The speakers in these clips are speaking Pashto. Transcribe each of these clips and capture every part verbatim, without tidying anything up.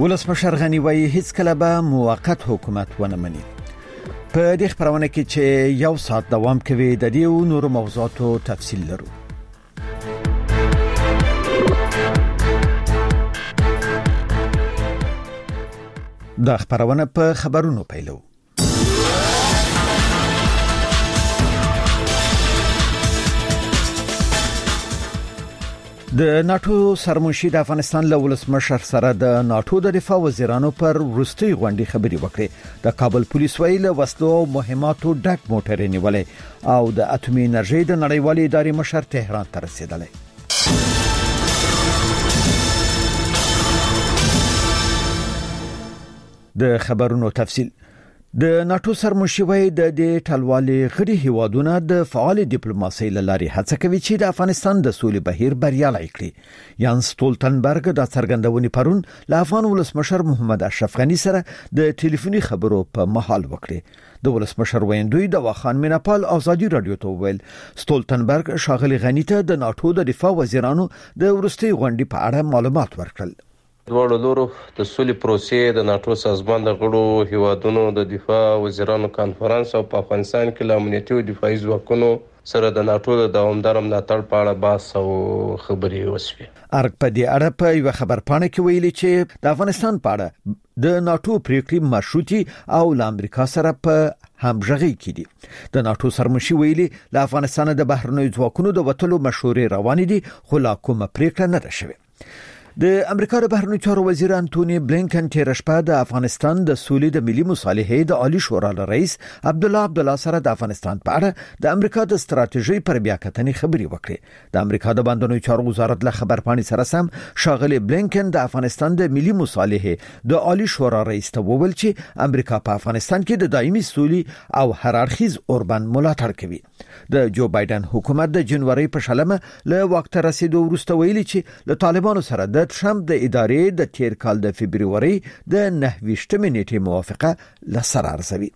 ولسمشر غنی وایي هیڅ کله به موقت حکومت ونه مني. په دې خبرونه کې چې یو ساعت دوام کوي د دې او نور موضوعاتو تفصیل لرو. دا خبرونه په خبرونو پیلو. د ناتو سرمنشي د افغانستان له ولسمشر سره د ناتو د دفاع وزیرانو پر وروستي غونډې خبرې وکړې. د کابل پولیس ویل وسلو او مهماتو ډک موټر نیولې او د اټومي انرژي د نړیوالې ادارې مشر تهران ته رسیدلی. د خبرونو تفصیل. د ناتو سرمنشي وایي د دې ټلوالې غړي هیوادونه د فعال ډیپلوماسۍ لارې هڅه کوي چې د افغانستان د سولې بهیر بریالي کړي. یان سټولټنبرګ د څرګندونې پرون له افغان ولسمشر محمد اشرف غنی سره د ټلیفوني خبرو په مهال وکړي. د ولسمشر ویندوی د واخان میناپال ازادي رادیو ته ویل سټولټنبرګ شاغلي غنی ته د ناتو د دفاع وزیرانو د ورستي غونډې په اړه معلومات ورکړل. دواړو لورو د سولې پروسې د ناتو سازمان د غړو هیوادونو د دفاع وزیرانو کانفرنس او په افغانستان کې د امنیتي او دفاعي ځواکونو سره د ناتو د دوامدار ملاتړ په اړه بحث او خبرې وشوې. ارګ په دې اړه په یو خبر پاڼه کې ویلي چې د افغانستان په اړه د ناتو پریکړې مشروطي او له امریکا سره په همغږي کې دي. د ناتو سرمنشي ویلي له افغانستان د بهرنیو ځواکونو د وټلو مشورې روانې دي خو لا کومه پریکړه نه ده شوې. د امریکا د بهرنیو چارو وزیر انټونی بلینکن تیر شپه د افغانستان د سولې د ملي مصالحې د عالی شورا رئیس عبد الله عبد الله سره د افغانستان په اړه د امریکا د ستراتیژي پر بیا کتنې خبرې وکړې. د امریکا د بهرنیو چارو وزارت له خبرپاڼې سره سم شاغلي بلینکن د افغانستان د ملي مصالحې د عالی شورا رئیس ته وویل چې امریکا په افغانستان کې د دایمي سولې او هررخیز اوربند ملاتړ کوي. د جو بایدن حکومت د جنوري په شلمه له وخت رسیدو وروسته ویلي چې له طالبانو سره د ټرمپ د ادارې د تیر کال د فبرवरी د نهویشتمې نیټې موافقه لسر ارزوي.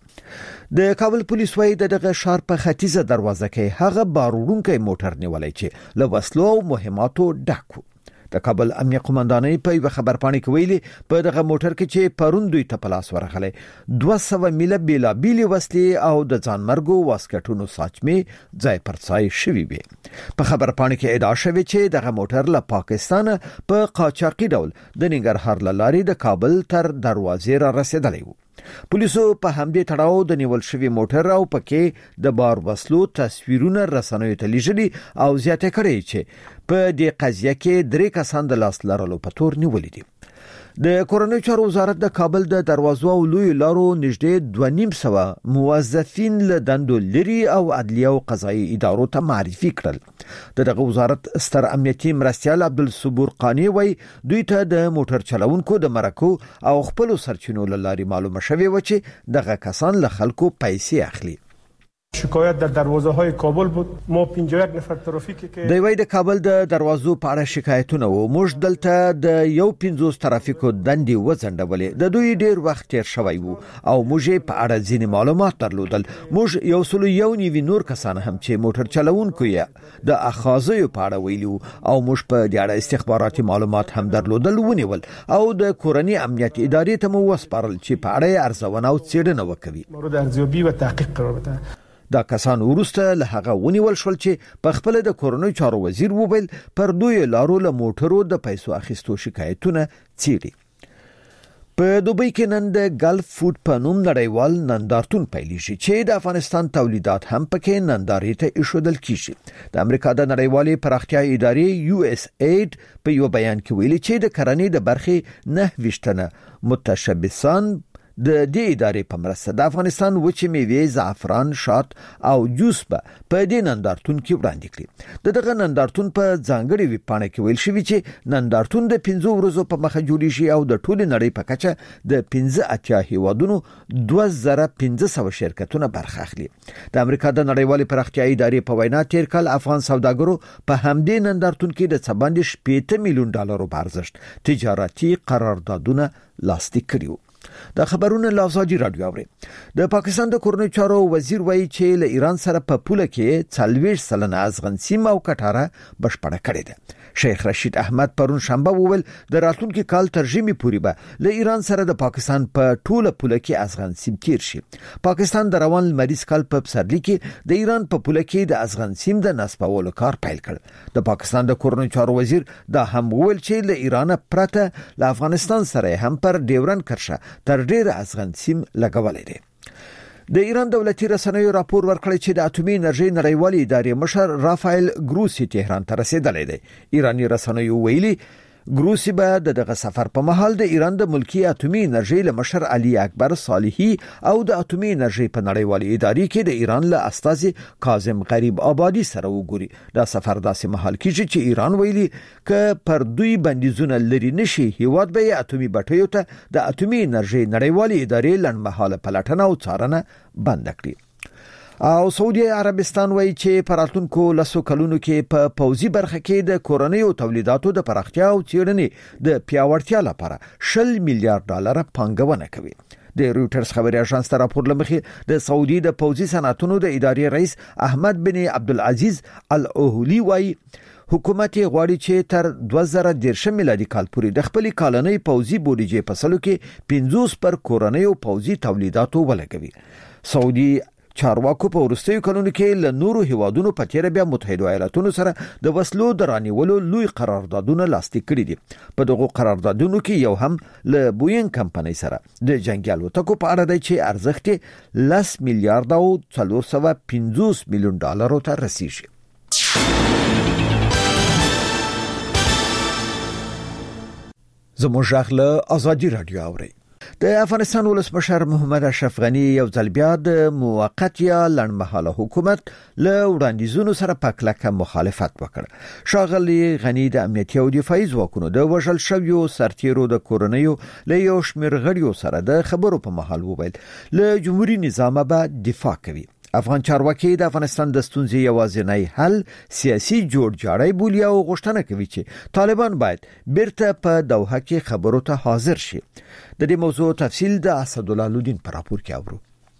د کابل پولیس وایي دغه ښار په ختیځه دروازه کې هغه باروړونکی موټر نیولای چې له وسلو او مهماتو ډک. د کابل امنیه قومندانۍ په یو خبر پاڼه کې ویلي په دغه موټر کې چې پرون دوی ته پلاس ورغله دوه سوه میله بیلا بیل وسلې او د ځانمرګو واسکټونو ساچمې ځای پر ځای شوي وي. په خبر پاڼه کې ادعا شوې چې دغه موټر له پاکستان په قاچاقي ډول د ننګرهار لارې د کابل تر دروازې را رسیدلی و. پولیسو په همدې تړاو د نیول شوی موټر او پکې د بار وسلو تصویرونه رسنیو ته لیږلي او زیاته کړي چې په دې قضیه کې درې کسان د لاس لرلو په تور نیولې دي. د کورنیو چارو وزارت د کابل د دروازو او لوی لارو نږدې دوه نیم سوه موظفین له دندو لري او عدلیه او قضایي ادارو ته معرفي کړل. دغه وزارت ستر امنیتي مرستیال عبدالصبور قانی وای دوی ته د موټر چلوونکو د مرکو او خپل سرچینو لاري معلومه شوی و چې دغه کسان له خلکو پیسې اخلي. شکایت در دروازه های کابل بود. ما پنځه یک نفر ترافیکی که د وای د کابل د دروازو په اړه شکایتونه وو. موږ دلته د یو پنځوس ترافیکو دندې وځنډولې. د دوی ډیر وخت تیر شوی وو او موږ په اړه ځینې معلومات درلودل. موږ یو سل یو نیوي نور کسان هم چې موټر چلوونکو یې د اخاذو په اړه ویلو او موږ په دې اړه استخباراتي معلومات هم درلودل ونیول او د کورنی امنیت ادارې ته مو وسپارل چې په اړه ارزونه او څېړنه وکړي. مورد ارزیابی و تحقیق قرار بده. دا کسان ورسته له هغه ونیول شول چې په خپل د کورنیو چارو وزیر وویل پر دوی لارو له موټرو د پیسو اخیستو شکایتونه څېړي. په دوبۍ کې نن د ګلف فود په نوم نړیوال نندارتون پیلېږي چې د افغانستان تولیدات هم پکې نندارې ته ایښودل کیږي. د امریکا د نړیوالې پراختیا ادارې یو اس ایډ په یو بیان کې ویلي چې د کرنې د برخې نه ویشتنه متشبثان د دې ادارې په مرسته د افغانستان وچې میوې، زعفران، شات او جوس به په دې نندارتون کې وړاندې کړي. دغه نندارتون په ځانګړي ویبپاڼه کې ویل شوی چې نندارتون د پنځو ورځو په مخه جوړیږي او د ټولې نړۍ په کچه د پنځه اتیا هیوادونو دوه زره پنځه سوه شرکتونه برخه اخلي. د امریکا د نړیوالې پراختیا ادارې په وینا تیر کال افغان سوداګرو په همدې نندارتون کې د څه باندې شپږ میلیون ډالرو په ارزښت تجارتي قراردادونه لاسلیک کړي. د خبرونه لازادي رادیو اوري. د پاکستان د کورنیو چارو وزیر وایي چې له ایران سره په پوله کې څلوېښت سلنه ازغن سیمه او کټاره بشپړه کړې ده. شیخ رشید احمد پرون شنبه وویل د راتلونکي کال تر ژمي پورې به له ایران سره د پاکستان په ټوله پوله کې افغان سیم تیر شي. پاکستان د روان لمریز کال په پسرلي کې د ایران په پوله کې د افغان سیم د نصبولو کار پیل کړ. د پاکستان د کورنیو چارو وزیر دا هم وویل چې له ایران پرته له افغانستان سره هم پر ډیورن کرښه تر ډیره افغان سیم لګولې دي. د ایران دولتي رسنیو راپور ورکړی چې د اټومي انرژي نړیوالې ادارې مشر رافایل ګروسی تهران ته رسیدلی دی. ایرانی رسنیو ویلي ګروسی به دغه سفر په مهال د ایران د ملکی اټومي انرژي له مشر علي اکبر صالحي او د اټومي انرژي په نړیوالې ادارې کې د ایران له استازي کاظم غریب آبادی سره وګوري. دا سفر داسې مهال کېږي چې ایران ویلي ک پر دوی بندیزونه لري نشي هیواد به اټومي بټیو ته د اټومي انرژي نړیوالې ادارې لنډمهاله پلټنه او څارنه بند کړي. او سعودي عربستان وایي چې په راتلونکو لسو کلونو کې په پوځي برخه کې د کورنیو تولیداتو د پراختیا او څېړنې د پیاوړتیا لپاره شل میلیارډ ډالر پانګونه کوي. د رويټرز خبري اژانس ته راپور لمخې د سعودي د پوځي صنعتونو د ادارې رئیس احمد بن عبدالعزيز الأهلي وایي حکومت غواړي چې تر دوه زره دېرش میلادي کال پورې د خپل کالنۍ پوځي بودیجې په سلو کې پنځوس پر کورنیو پوځي تولیداتو ولګوي. سعودي چارواکو په وروستیو کلونو کې له نورو هیوادونو په تیر بیا متحده ایالاتونو سره د وسلو د رانیولو لوی قراردادونه لاسلیک کړي دي. په دغه قراردادونو کې یو هم له بوینګ کمپنۍ سره د جنگي الوتکو په اړه دی چې ارزښت یې لس میلیارډ او څلور سوه پنځوس میلیون ډالرو ته رسیږي. زموږ غږ له آزادي رادیو اوري. د افغانستان ولسمشر محمد اشرف غنی یو ځل بیا د موقت یا لنډمهاله حکومت له وړاندیزونو سره په کلکه مخالفت وکړ. ښاغلی غنی د امنیتي او دفاعي ځواکونو د وژل شویو سرتیرو د کورنیو له یو شمېر غړیو سره د خبرو په مهال وویل له جمهوریت نظام به دفاع کوي. افغان چارواکي د افغانستان د ستونزې یوازینی حل سیاسي جوړجاړی بولي او غوښتنه کوي چې طالبان باید بیرته په دوحه کې خبرو ته حاضر شي. د دې موضوع تفصیل د اسدالله لودین پر راپور کې اورو.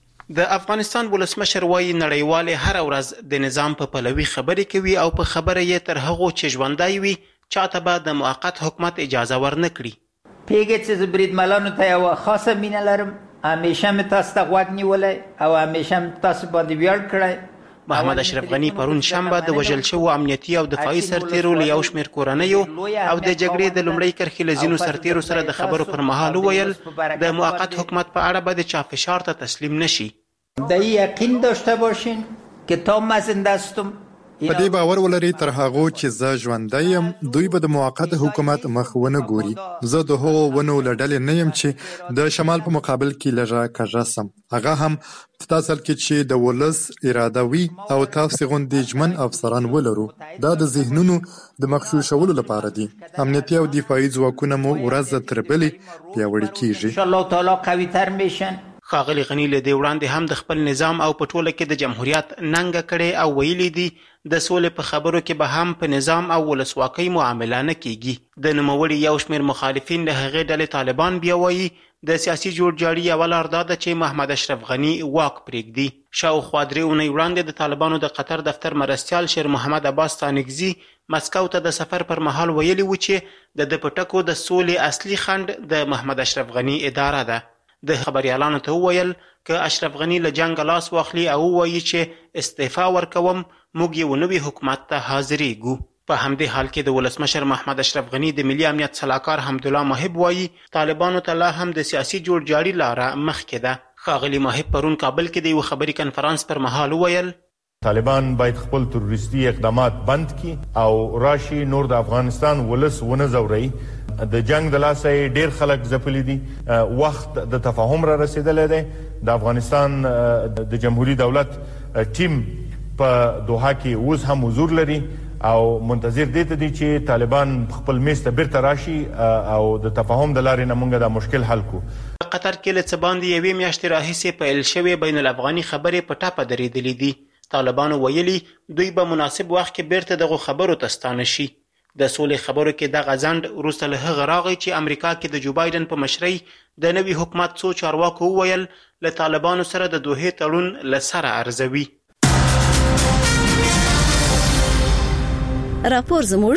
د افغانستان ولسمشر وایي نړیوال هر ورځ د نظام په پلوي خبرې کوي او په خبره یې تر هغه چې ژوندای وي چاته به د موقت حکومت اجازه ورنکړي. پیګه چې بریدمنانو ته یو خاصه مینه لرم، همیشه می تاسو ته غوږ نیولې او همیشه تاسو باندې ویاړ کړی. محمد اشرف غنی پرون شنبه د وژل شوو امنیتي او دفاعي سرتیرو له یو شمېر کورنیو او د جګړې د لومړۍ کرښې له ځینو سرتیرو سره د خبرو پر مهال وویل د موقت حکومت په اړه به د چا فشار ته تسلیم نشي. د یقین داشته باشین که تا ما زنده هستم. په دې باور ولري تر هغه چې زه ژوندی یم دوی به د موقت حکومت مخ ونه ګوري. زه د هغو ونو له ډلې نه یم چې د شمال په مقابل کې لږه کږه سم. هغه هم په تاسو کې چې د ولس اراده وي او تاسو غوندې ژمن افسران ولرو. دا د ذهنونو د مغشوشولو لپاره دي. امنیتي او دفاعي ځواکونه مو ورځ تر بلې پیاوړي کیږي. ان شاء الله تعالی قوي تر میشن. ښاغلی غنی له دې وړاندې هم د خپل نظام او په ټوله کې د جمهوریت ننګه کړې او ویلي دي د سولې په خبرو کې به هم په نظام او ولسواکۍ معامله نه کیږي. د نوموړي یو شمېر مخالفین له هغې ډلې طالبان بیا وایي د سیاسي جوړجاړي یوه لار دا ده چې محمد اشرف غني واک پرېږدي. شاوخوا درې اونۍ وړاندې د طالبانو د قطر دفتر مرستیال شیر محمد عباس تانکزي مسکو ته د سفر پر مهال ویلي و چې د ده په ټکو د سولې اصلي خنډ د محمد اشرف غني اداره ده. د خبريالانو ته وویل که اشرف غنی له جنگ لاس واخلي او وایي چې استعفا ورکوم موږ یو نوي حکومت ته حاضرېږو. په همدې حال کې د ولسمشر محمد اشرف غنی د ملي امنیت سلاکار حمدالله محب وایي طالبانو ته لا هم د سیاسي جوړجاړي لاره مخکې ده. ښاغلي محب پرون کابل کې د یو خبري کنفرانس پر مهال وویل طالبان باید خپل تروریستي اقدامات بند کړي او راشي نور د افغانستان ولس ونه زوري. د جنگ د لاسه ډیر خلک ځپلي دي. وخت د تفاهم را رسیدلی دی. د افغانستان د جمهوریت دولت ټیم په دوحه کې اوس هم حضور لري او منتظر دی ته دي چې طالبان خپل میز ته بیرته راشي او د تفاهم د لارې نه موږ دا مشکل حل کو. قطر کې له څه باندې یوې میاشتې راهیسې پیل شوې بین الافغاني خبرې په ټاپه درېدلې دي. طالبانو ویلي دوی به مناسب وخت کې بیرته دغو خبرو ته ستانه شي. د سولې خبرو کې دغه ځنډ وروسته له هغه راغی چې امریکا کې د جو بایدن په مشرۍ د نوي حکومت څو چارواکو وویل له طالبانو سره د دوحې تړون له سره ارزوي. راپور زموږ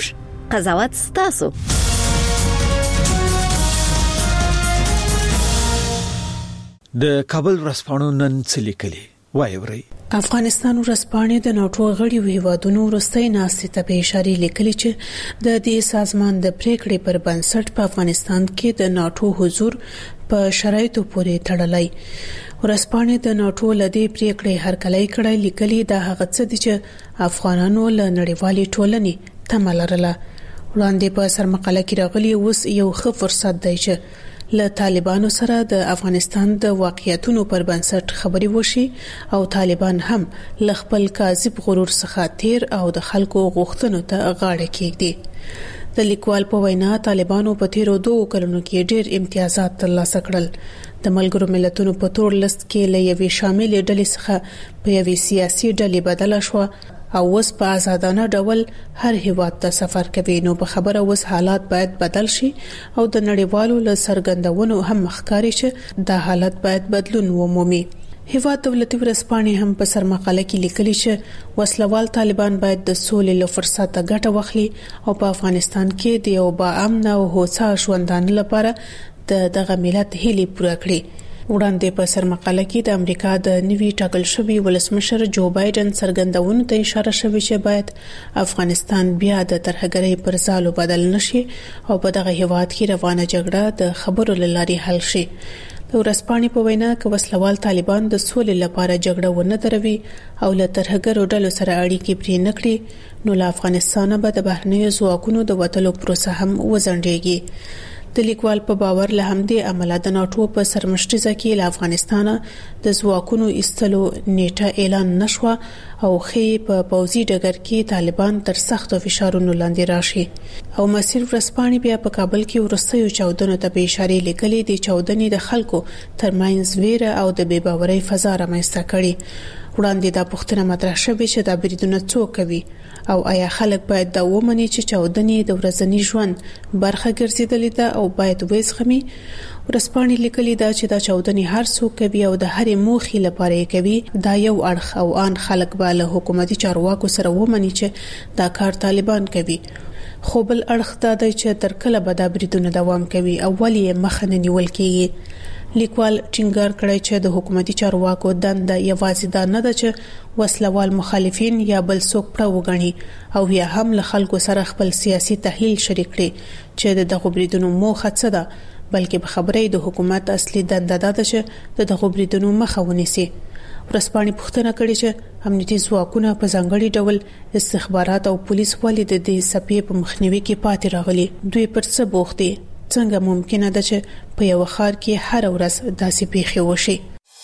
قضاوت ستاسو. د کابل ورځپاڼو نن څه لیکلي وایي وري. افغانستان ورځپاڼې د ناټو غړي هیوادونو وروستۍ ناستې ته په اشاره لیکلي چې د دې سازمان د پریکړې پر بنسټ په افغانستان کې د ناټو حضور په شرایطو پورې تړلی. ورځپاڼې د ناټو لدی پریکړې هرکلی کړی لیکلي دا هغه څه دي چې افغانانو له نړیوالې ټولنې تمه لرله. وړاندې په سرمقاله کې راغلي اوس یو ښه فرصت دی چې له طالبانو سره د افغانستان د واقعیتونو پر بنسټ خبري وشي او طالبان هم له خپل کاذب غرور څخه تیر او د خلکو غوښتنو ته غاړه کېږدي. د لیکوال په وینا طالبانو په تیرو دوه کلونو کې ډېر امتیازات ترلاسه کړل. د ملګرو ملتونو په تور لست کې له یوې شامل ډلې څخه په یوې سیاسي ډلې بدله شو او اوس په آزادانه ډول هر هیواد ته سفر کوي. نو په خبره اوس حالات باید بدل شي او د نړیوالو له څرګندونو هم ښکاري چې دا حالت باید بدلون ومومي. هیواد دولتي ورځپاڼې هم په سرمقاله کې لیکلي چې وسلوال طالبان باید د سولې له فرصت ګټه واخلي او په افغانستان کې د یو با امن او هوسا ژوندانه لپاره د دغه ملت هیلې پوره کړي. وړاندې په سرمقاله کې د امریکا د نوي ټاکل شوی ولسمشر جو بایدن څرګندونو ته اشاره شوې چې باید افغانستان بیا د ترهګرۍ پر ځالو بدل نشي او په دغه هیواد کې روانه جګړه د خبرو لاري حل شي. د ورځپاڼې په وینا کې وسلوال طالبان د سولې لپاره جګړه ونه دروي او له ترهګرو ډلو سره اړیکې پرې نکړي نو له افغانستان به د بهرنیو ځواکونو د وټلو پروسه هم وزنډيږي. د لیکوال په باور له همدې عمله د ناټو په سرمشتیزه کې له افغانستان د ځواکونو ایستلو نیټه اعلان نشو او خې په پوځي ډګر کې طالبان تر سختو فشارونو لاندې راشي. او مسیر ورځپاڼې بیا په کابل کې ورستیو چاودنو ته به اشاره لیکلي دي. چاودنې د خلکو ترمنځ ویره او د بې باورۍ فضا رامنځته کړي. وړاندې دا پوښتنه مطرح شوه چې دا بریدونه څوک کوي او آیا خلک باید دا ومني چې چاودنې د ورځني ژوند برخه ګرځیدلې ده او باید وزغمي. ورځپاڼې لیکلي دا چې دا چاودنې هر څوک کوي او د هرې موخې لپاره یې کوي. دا یو اړخ او ان خلک به له حکومتي چارواکو سره ومني چې دا کار طالبان کوي. خو بل اړخ دا دی چې تر کله به دا بریدونه دوام کوي او ولې مخه نه نیول کیږي. لیکوال ټینګار کړی چې د حکومتي چارواکو دنده یوازې دا نه ده چې وسلوال مخالفین یا بل څوک پړه وګڼي او یا هم له خلکو سره خپل سیاسي تحلیل شریک کړي چې دغه بریدونو موخه څه ده، بلکې په خبرې د حکومت اصلي دنده ده چې دغه بریدونو مخه ونیسي. ورځپاڼې پوښتنه کړې چې امنیتي ځواکونه په ځانګړي ډول استخبارات او پولیس ولې د دې سپې په مخنیوي کې پاتې راغلي، دوی پر څه بوخت دي، څنګه ممکنه ده چې په یو ښار کې هر ورځ داسې پیښې وشي.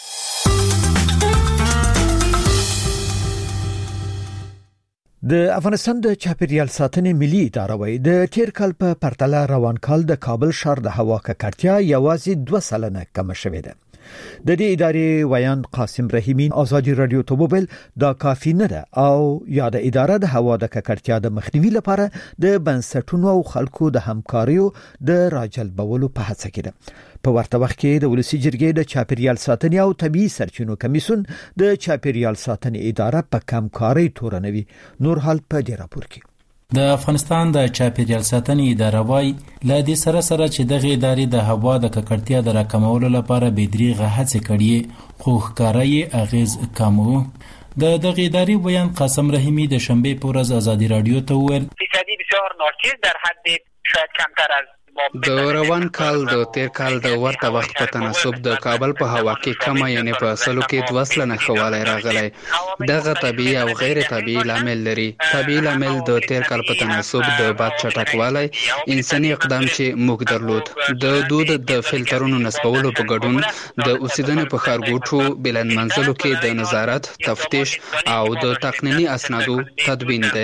د افغانستان د چاپیریال ساتنې ملي اداره وايي د تیر کال په پرتله روان کال د کابل ښار د هوا ککړتیا یوازې دوه سلنه کم شوې ده. د دې ادارې ویان قاسم رحیمی ازادي رادیو ته وویل دا کافي نه ده او یا د اداره د هوا د ککړتیا د مخنیوي لپاره د بنسټونو او خلکو د همکاریو د راجلبولو په هڅه کې ده. په ورته وخت کې د ولسی جرګې د چاپیریال ساتنې او طبي سرچینو کمیسیون د چاپیریال ساتنې اداره په کمکارۍ تورنوي. نور حال په دې راپور کې د افغانستان د چاپیریال ساتنې اداره وايي له دې سره سره چې دغه ادارې د هوا د ککړتیا د راکمولو لپاره بېدریغه هڅې کړې خو ښکاري اغیز کم و. د دغه ادارې بیان قاسم رحیمی د شنبه په ورځ ازادي رادیو ته وویل فیصدی بسیار ناچیز در حد شاید کمتر از د روان کال د تیر کال د ورته وخت په تناسب د کابل په هوا کې کم یعنی په سلو کې دوه سلنه خواله راغلی. دغه طبيعي او غیر طبيعي لامل لري. طبيعي لامل د تیر کال په تناسب د باد چټکوالی انساني اقدام چې موږ درلود، د دود د فلټرونو نصبولو په ګډون د اوسیدنې په ښارګوټو بلند منزلو کې د نظارت، تفتیش او د تقنینی اسنادو تدوین دی.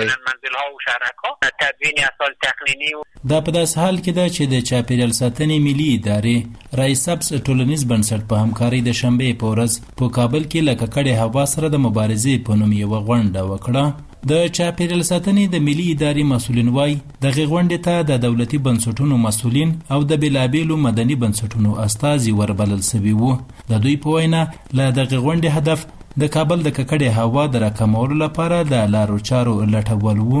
دا په داس حال کې ده چې د چاپیریال ساتنې ملي ادارې رئیس سبز ټولنیز بنسټ په همکاري د شنبه په ورځ په کابل کې لکه کډې هوا سره د مبارزې په نوم یو غونډه وکړه. د چاپیریال ساتنې د ملي ادارې مسولین وای د غونډې ته د دولتي بنسټونو مسولین او د بلابېلو مدني بنسټونو استازي وربلل شوي وو. د دوی په وینا له دغه غونډې هدف د کابل د ککړې هوا د راکمولو لپاره د لارو چارو لټول وو.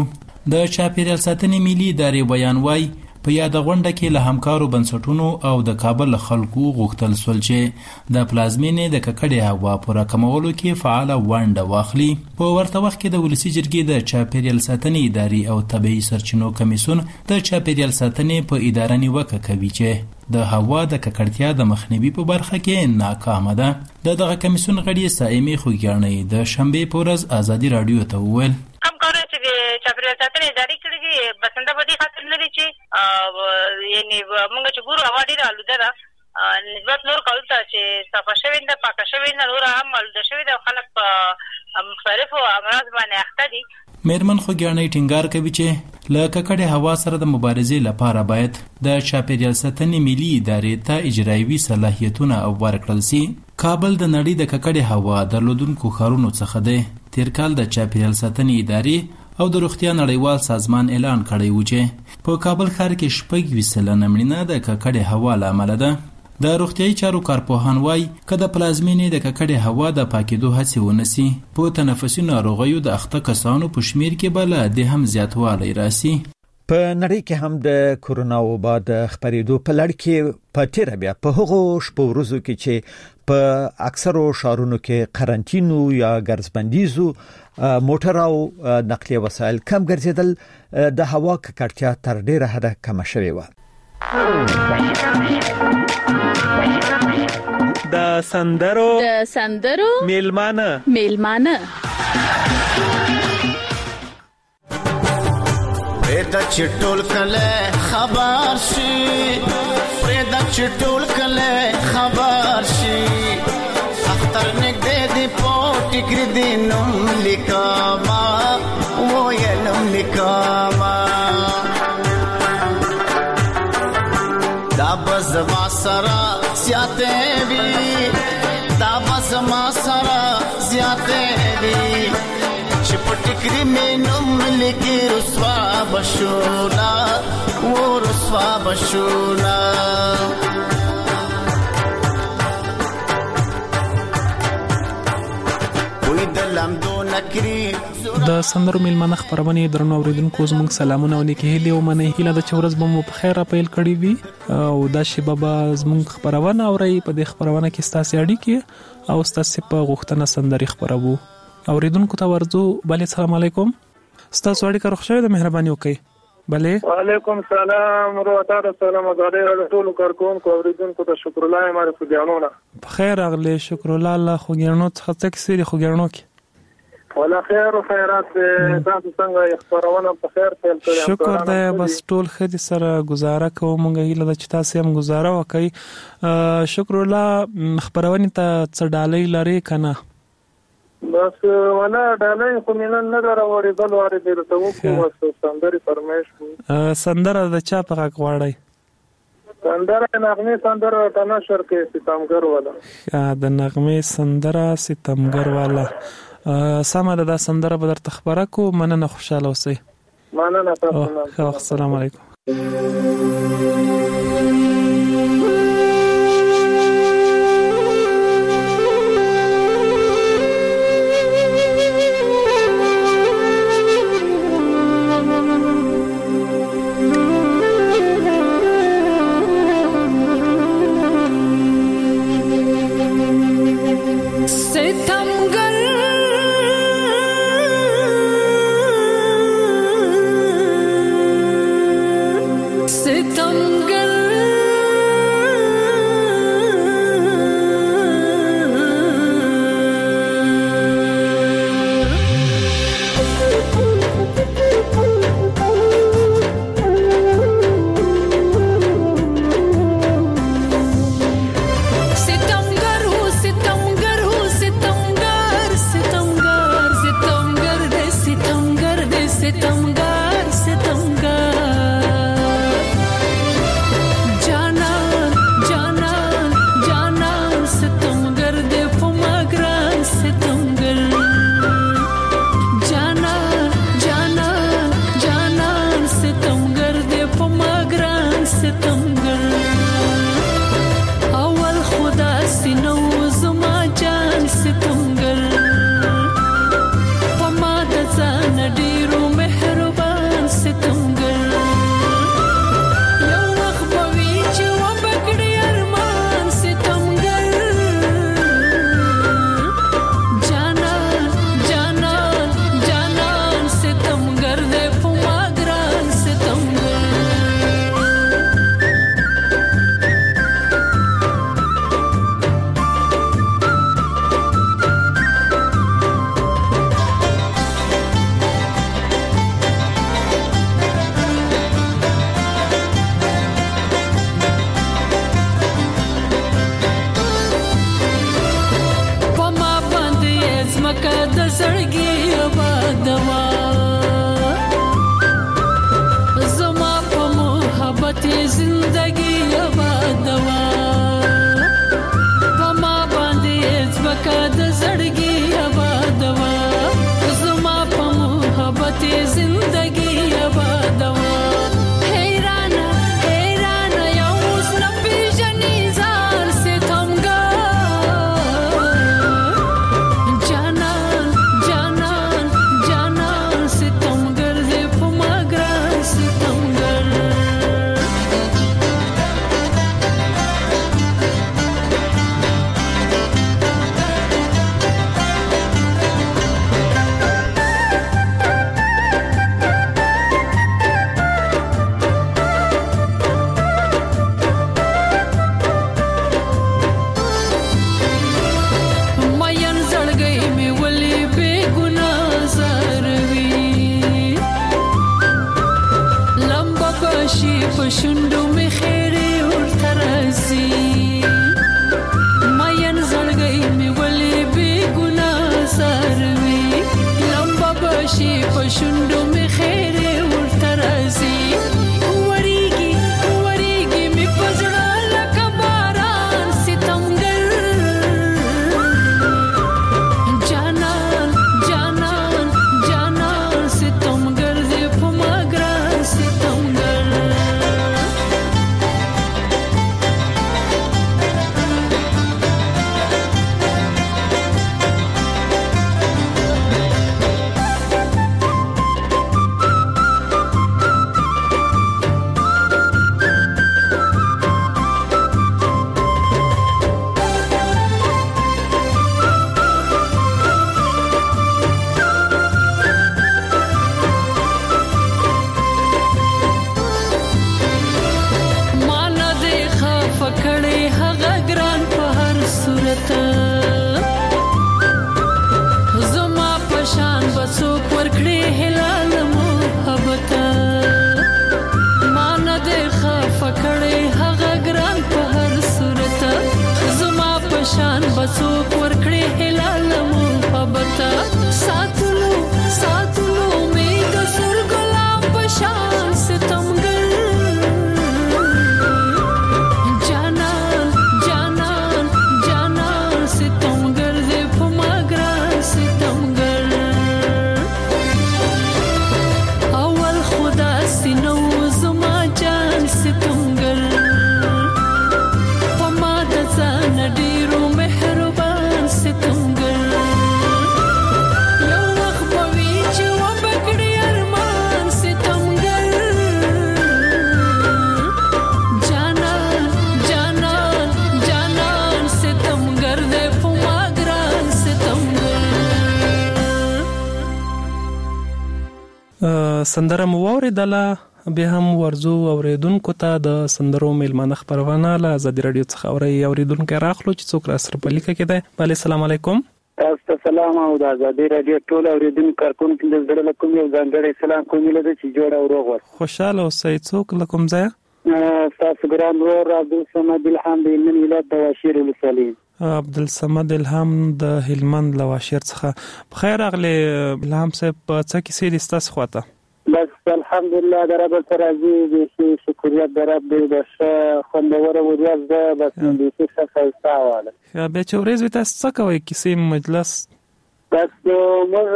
د چاپیریال ساتنې ملي ادارې بیان وایي په یاد غونډه کې له همکارو بنسټونو او د کابل خلکو غوښتل سول چې د پلازمینې د ککړې هوا په راکمولو کې فعاله ونډه واخلي. په ورته وخت کې د ولسي جرګې د چاپیریال ساتنې ادارې او طبیعي سرچینو کمیسیون د چاپیریال ساتنې په اداره نیوکه کوي چې د هوا د ککړتیا د مخنیوي په برخه کې ناکامه ده. د دغه کمیسیون غړي سائمې خوږیاڼۍ د شنبې په ورځ ازادي راډیو ته وویل چاپیریال ساتنې ادارې کړي دي بسنده په دې خاطر لري چې یعنی موږ چې ګورو هوا ډېره آلوده ده نسبت نور کلو ته چې صفا شوې ده پاکه شوې ده نور هم آلوده شوې ده خلک په مختلفو امراض باندې اخته دي. میرمن خوږیاڼۍ ټینګار کوي چې له ککړې هوا سره د مبارزې لپاره باید د چاپیریال ساتنې ملي ادارې ته اجرایوي صلاحیتونه ورکړل شي. کابل د نړۍ د ککړې هوا درلودونکو ښارونو څخه دی. تیر کال د چاپیریال ساتنې ادارې او د روغتیا نړیوال سازمان اعلان کړی و چې په کابل ښار کې شپږ ویشت سلنه مړینه د ککړې هوا له امله ده. د روغتیايي چارو کارپوهان وایي که د پلازمینې د ککړې هوا د پاکېدو هڅې ونسي په تنفسي ناروغیو د اخته کسانو په شمیر کې به له دې هم زیاتوالی راسي. په نړۍ کې هم د کورونا وبا د خپرېدو په لړ کې په تیره بیا په هغو شپو ورځو کې چې په اکثرو ښارونو کې قرنټینو یا ګرځبندیزو موټر او نقلیه وسایل کم ګرځېدل د هوا ککړتیا تر ډیره حده کمه شوې وه. د سندرو د سندرو میلمانه میلمانه پرېدا چټول کله خبر شي پرېدا چټول کله خبر شي اختر نګدې دې پټ کړ دې نوم لیکما و یلم لیکما دا بز ما سرا سیاته وی دا بز ما سرا سیاته وی چپټکری مینم لکی رسوا بشونا و رسوا بشونا وې دلم دو نکری د سندرو میلمانه خبرونه درنو اوریدونکو زموږ سلامونه او نیکی هیله او مننه هیله د چورز بمو په خیر اپیل کړی وي او دا شی بابا زموږ خبرونه اوري په دې خبرونه کې ستاسو اړیکې او ستاسو په غوښتنه سندري خبرو اوریدونکو ته ورځو. بله السلام علیکم ستاسو اړیکه روښه ده مهرباني وکړئ. بله وعلیکم السلام ورحمت الله سلام علیکم ټول کارکونکو اوریدونکو ته شکر الله ماره خوګیانو په خیر اغله شکر الله الله خوګیانو څخه څه کیسه خوګیانو کې ولا خیر او خیرات تاسو څنګه خبرونه په خیر تل کړی شکر ده بس ټول خدي سره گزاره کوم مونږ هیله د چتا سم گزاره وکي شکر الله خبرونه ته څه ډالۍ لري کنه بس ولا ډالۍ خو مینن نه دراوړي بل واره دې ته وکړو سندري فرمایش سندره د چا په غږ غواړي سندره نغمه سندره تناشر کې ستمګر والا د نغمه سندره ستمګر والا سمه ده د سندره به درته خبره کو مننه خوشاله اوسئ. مننه تاسو. السلام علیکم. ستمګر سندره مو اوریدله. بیا هم ورزو اوریدونکو ته د سندرو میلمانه خبرونه له ازادي رادیو څخه اوري اوریدونکو راخلو چې څوک را سره په لیکه کې ده. بله السلام علیکم. تاسو سلام او د ازادي رادیو ټول اوریدونکو کارکونکو د زړه له کوم یو ځانګړی سلام کوم له چې جوړ او روغ ور خوشاله اوسئ. څوک له کوم ځای؟ تاسو ګران ور عبدالصمد الحام د من ولایت د واشیر الصالحین. عبدالصمد الحام د هلمند له واشیر څخه. بخیر اغلی الحام صاحب په څه کې سید استاس خواته؟ بس الحمدلله در رب ترازی بیشی شکریت در رب بیشه خوندوره وریاز ده بس بیشی شخصا واله بیا چې ورځ وي تاسو څه کوئ کیسې مجلس؟ بس موږ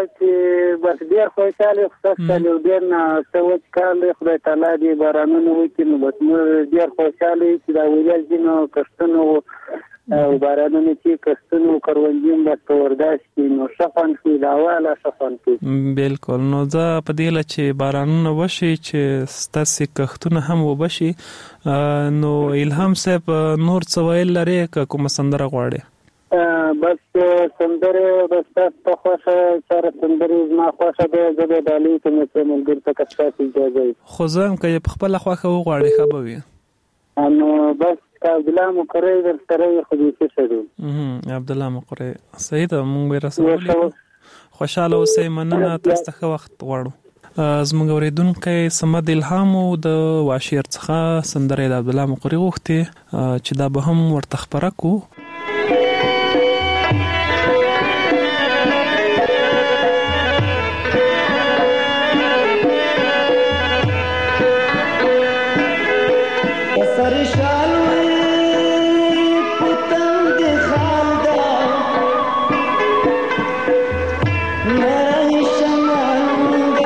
چې بس ډېر خوشحاله خوشحاله ډېر نه څه وچ کار دی خدای تعالی دې بارانونه وکړي نو بس موږ ډېر خوشحاله چې دا وریاز دي نو کښتونه او بارانونه چې کښتونه کروندین بس ورداشتي نو شفن کې دا واله شفن کې بالکل. نو زه په دې له چې بارانونه وشي چې ستاسې کښتونه هم وبشي نو الهام صاحب نور څه ویل لري که کومه سندره غواړي؟ بس سندره بس تاسو په خوښه سره سندره زما خوښه ده زه به ډالۍ کوم چې ملګري ته ستاسو اجازه وي خو زه هم که په خپله خوښه وغواړې ښه به وي. نو بس عبدالله مقری در سره خو دې څه شو عبدالله مقری صحیح ده. موږ به رسولي خوشحاله اوسئ. مننه. تاسو ته ښه وخت غواړو. زموږ اورېدونکی صمد الهام د واشیر څخه سندره د عبدالله مقری غوښتې چې دا به هم ورته خپره کړو. Shama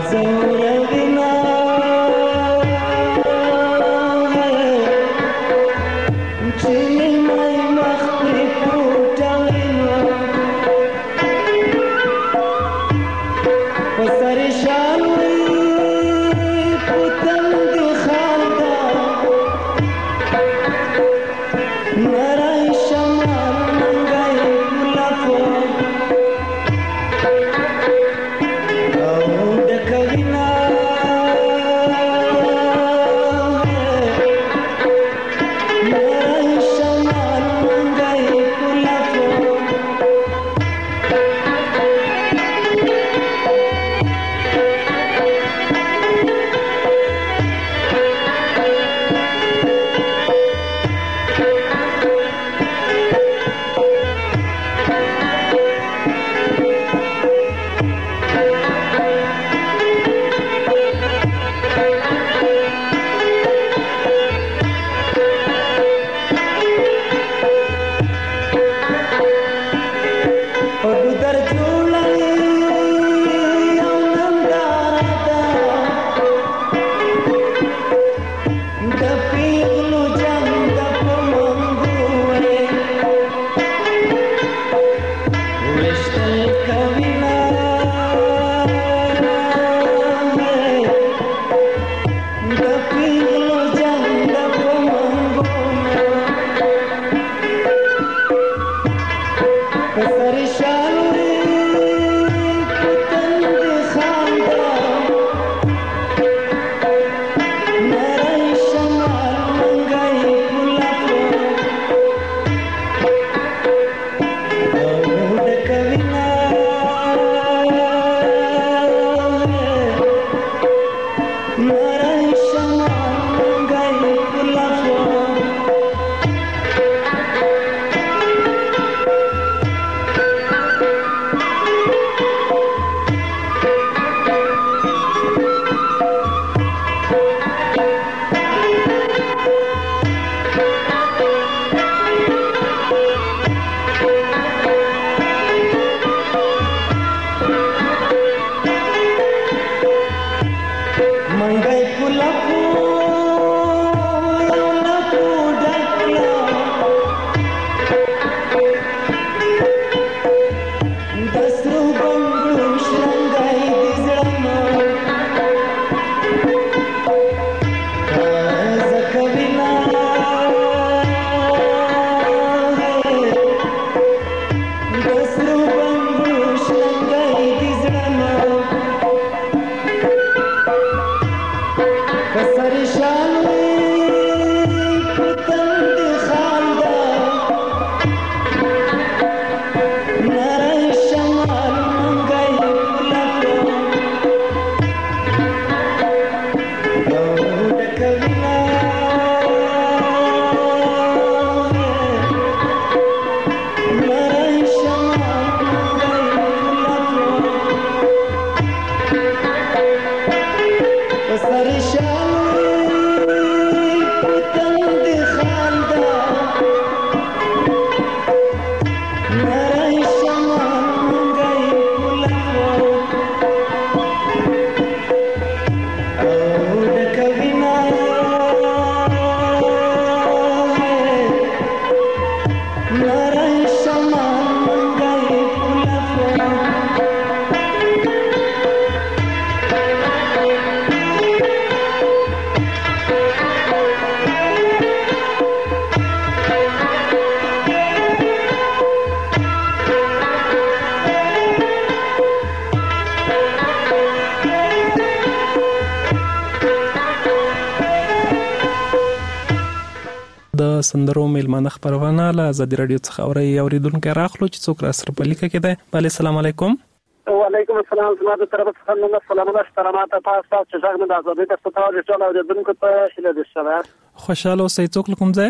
د سندرو میلمانه خبرونه له آزادي رادیو څخه اوري اوریدونکو راخلو چې څوک را سره په لیکه کې ده. بله السلام علیکم. وعلیکم السلام. زما د طرف څخه نو سلامونه احترامات تاسو ته چې څنګه د آزادي د ستاره ټول اوریدونکو ته شله د شره خوشاله اوسئ. څوک کوم ځای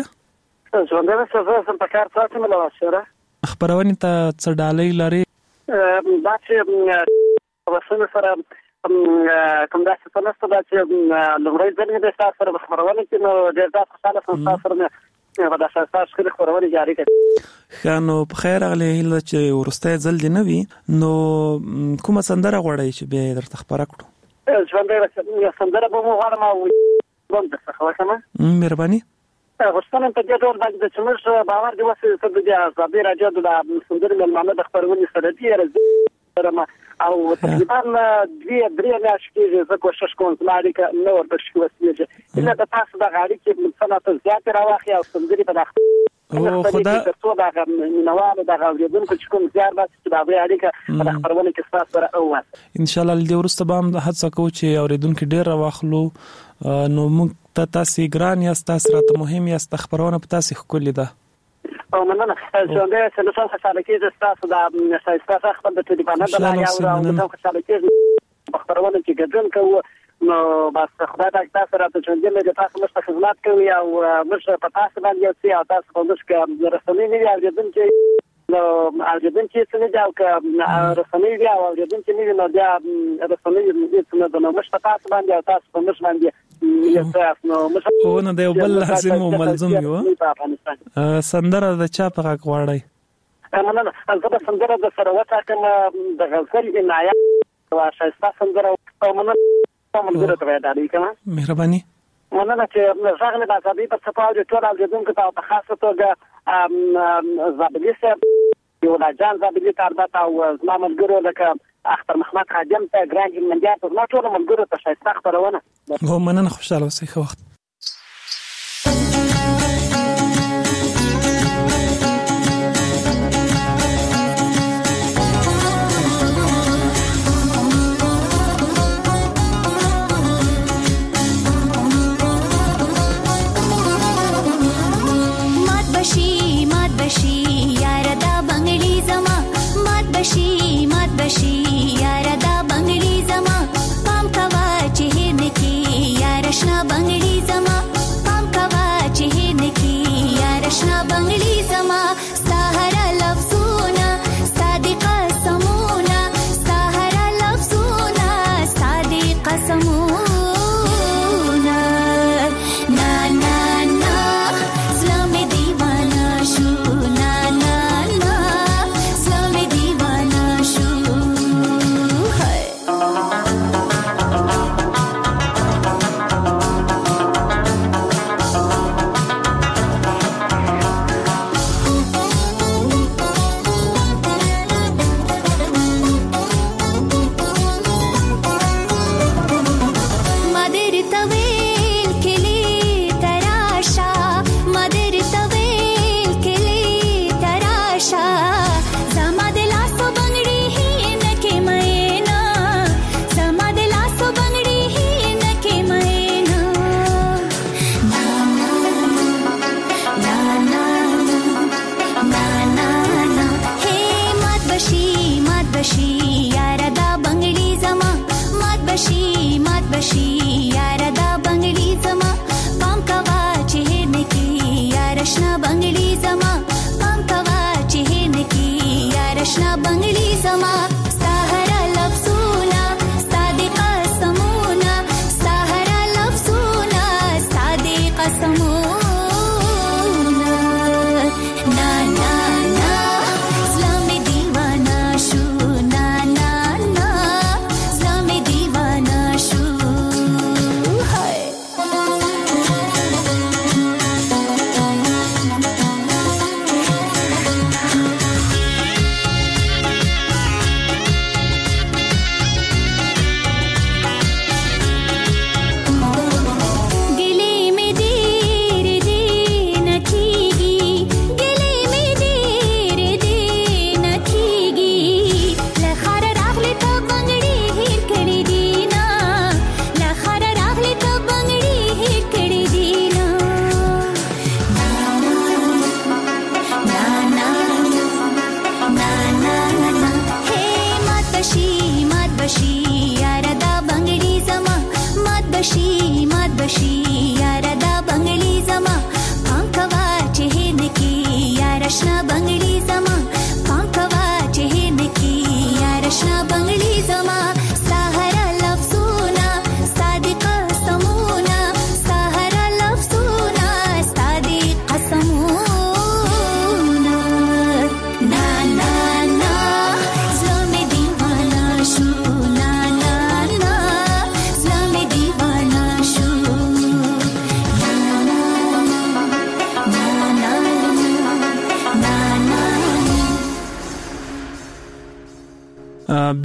ژوند د څه سم په کار ساتم له واشره خبرونه ته څه ډالۍ لري دا چې وسنه سره کوم دا څه نسته دا چې لومړی ځل د تاسو سره خبرونه کې نو ډېر تاسو سره تاسو سره په داسې اساس کې خبرونه جاری کړي. خانو په خیر اغلی هله چې ورسته ځل دی نه وي نو کومه سندره غوړی چې به درته خبره کړو؟ ژوندۍ سندره به مو غواړم او بم درڅخه وکړم. مهرباني. غوښتنه په دې ډول باندې چې موږ باور دې وسي چې د آزادۍ راډیو د سندرې مېلمانه د خپرونې سره دي او تقریبا دوی درې میاشتې کېږي زه کوشش کوم چې اړیکه نه ورته شي وسیږي الا د تاسو د اړیکې مصنعت زیات راوخي او سندرې په داخل او خدا څو دا منوال دا غوډون چې کوم زیار بس چې دا به اړیکه په خبرونه کې تاسو سره اوه ان شاء الله د ورسته به هم هڅه کوو چې اوریدونکو ډیر راوخلو نو موږ ته تاسو ګران یاست تاسو راته مهم یاست خبرونه په تاسو خولې ده او مننه څنګه چې تاسو خوشاله کېږئ تاسو دا سایسته خپل د ټلیفون د لا یو او خوشاله کېږئ په خبرونه کې ګډون کوو نو بس خدای دې تاسو راته ژوندۍ د تاسو مست خدمت کوي او موږ په تاسو باندې یو څه او تاسو په موږ کې رسمي نه دی اجازه چې نو اجازه چې څه نه دا او رسمي دی او اجازه چې نه نو دا رسمي دې څه نه نو موږ په تاسو باندې او تاسو په موږ باندې خو نه دی بل لازم او ملزم یو سندره د چا په غږ غواړي مننه زه به سندره د سره وټاکم د غزل عنایت او شایسته سندره او مننه ملګری ته ډالۍ کوم. مهرباني. مننه چې ژغنه د ازادۍ په صفاو د ټول اوریدونکو ته په خاصه توګه زابلی صاحب یو لا جان زابلی تربت او زما ملګرو لکه اختر محمد خادم ته ګران منجات زما ټول ملګرو ته شایسته خبرونه. هو مننه خوشاله اوسئ خو وخت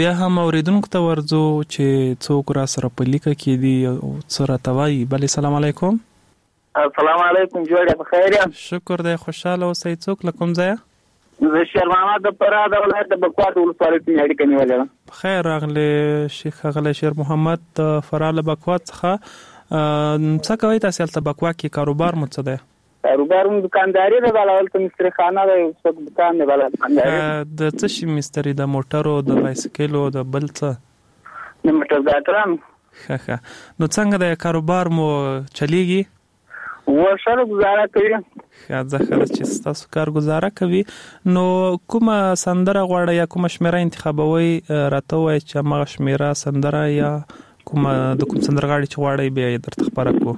بیا هم اوریدونکو ته ورځو چې څوک را سره په لیکه کې دي او څه راته وایي. بله السلام علیکم. السلام علیکم، جوړ په خیر یم. شکر دی، خوشاله اوسئ. څوک له کوم ځایه؟ زه شیر محمد د فراه د ولایت د بکوات ولسوالۍ څخه اړیکه نیولې ده. خیر راغلی شیخ اغلی شیر محمد د فراه له بکوات څخه. څه کوئ تاسې هلته بکوات کې؟ کاروبار مو څه دی؟ کاروبار مو دکانداري ده، بله هلته مستري خانه ده، یو څوک دکان دی، بله دکانداري. د څه شي مستري؟ د موټرو، د بایسکلو، د بل څه؟ د موټر ګاټرانو. ښه ښه. نو څنګه د کاروبار مو چلیږي؟ ورسره گزاره کوي. ښه ځکه چې ستاسو کار گزاره کوي. نو کومه سندره غواړئ یا کومه شمیره انتخابوئ؟ راته ووایئ چې همغه شمیره سندره یا کومه د کوم سندرغاړي چې غواړئ بیا یې درته خپره کړو.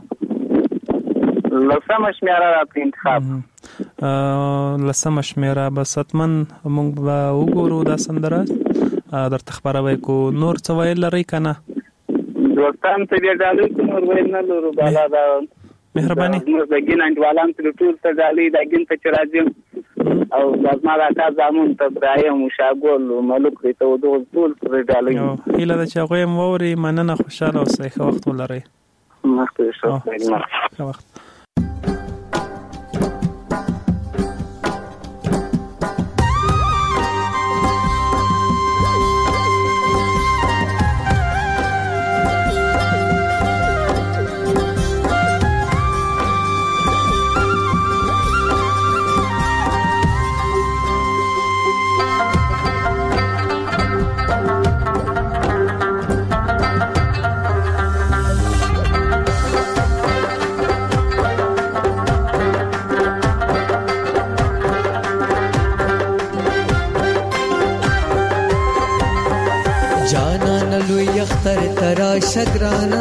لسمه شمیره راته انتخاب. لسمه شمیره بس حتما موږ به وګورو دا سندره درته خپروی کو. نور څه ویل لرئ که نه؟ دوستان ته بیا ډالۍ کو، نور ویل نه لرو. بالا دا مهرباني د ګین انډوالان ته ټول ته ډالۍ د ګین ته چې راځم او زما راکا زامون ته ابراهیم شاګول ملک ته ودو ټول ته ډالۍ. هیله ده چې هغوی هم واوري. مننه، خوشحاله اوسئ، ښه وخت ولرئ. مخکې ښه ښه وخت. اختر ترا شگرانا